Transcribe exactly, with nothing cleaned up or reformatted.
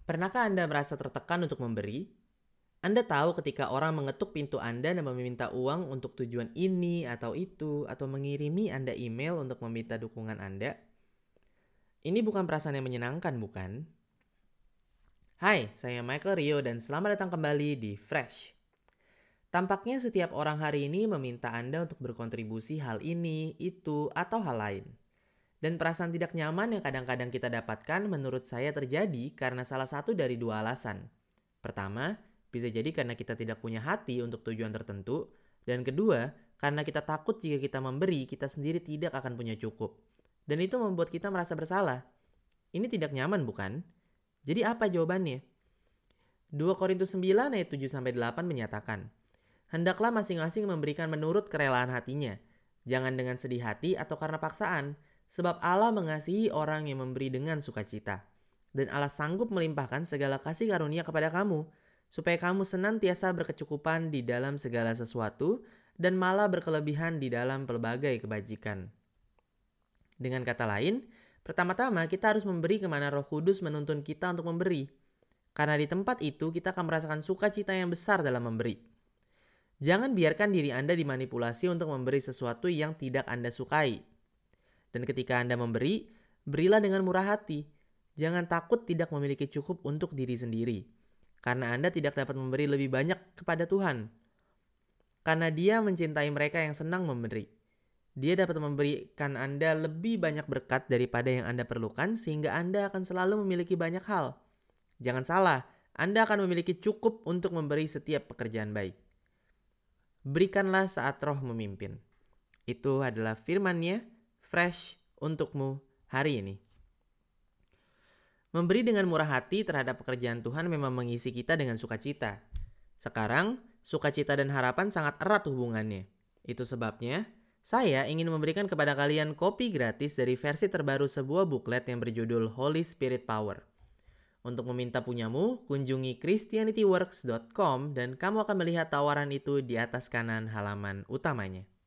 Pernahkah Anda merasa tertekan untuk memberi? Anda tahu ketika orang mengetuk pintu Anda dan meminta uang untuk tujuan ini atau itu, atau mengirimi Anda email untuk meminta dukungan Anda? Ini bukan perasaan yang menyenangkan, bukan? Hai, saya Michael Rio dan selamat datang kembali di Fresh. Tampaknya setiap orang hari ini meminta Anda untuk berkontribusi hal ini, itu, atau hal lain. Dan perasaan tidak nyaman yang kadang-kadang kita dapatkan menurut saya terjadi karena salah satu dari dua alasan. Pertama, bisa jadi karena kita tidak punya hati untuk tujuan tertentu. Dan kedua, karena kita takut jika kita memberi, kita sendiri tidak akan punya cukup. Dan itu membuat kita merasa bersalah. Ini tidak nyaman, bukan? Jadi apa jawabannya? dua Korintus sembilan ayat tujuh sampai delapan menyatakan, "Hendaklah masing-masing memberikan menurut kerelaan hatinya, jangan dengan sedih hati atau karena paksaan, sebab Allah mengasihi orang yang memberi dengan sukacita. Dan Allah sanggup melimpahkan segala kasih karunia kepada kamu, supaya kamu senantiasa berkecukupan di dalam segala sesuatu, dan malah berkelebihan di dalam pelbagai kebajikan." Dengan kata lain, pertama-tama kita harus memberi kemana Roh Kudus menuntun kita untuk memberi. Karena di tempat itu kita akan merasakan sukacita yang besar dalam memberi. Jangan biarkan diri Anda dimanipulasi untuk memberi sesuatu yang tidak Anda sukai. Dan ketika Anda memberi, berilah dengan murah hati. Jangan takut tidak memiliki cukup untuk diri sendiri. Karena Anda tidak dapat memberi lebih banyak kepada Tuhan. Karena Dia mencintai mereka yang senang memberi. Dia dapat memberikan Anda lebih banyak berkat daripada yang Anda perlukan sehingga Anda akan selalu memiliki banyak hal. Jangan salah, Anda akan memiliki cukup untuk memberi setiap pekerjaan baik. Berikanlah saat Roh memimpin. Itu adalah firman-Nya, fresh untukmu hari ini. Memberi dengan murah hati terhadap pekerjaan Tuhan memang mengisi kita dengan sukacita. Sekarang, sukacita dan harapan sangat erat hubungannya. Itu sebabnya, saya ingin memberikan kepada kalian kopi gratis dari versi terbaru sebuah buklet yang berjudul Holy Spirit Power. Untuk meminta punyamu, kunjungi christianityworks dot com dan kamu akan melihat tawaran itu di atas kanan halaman utamanya.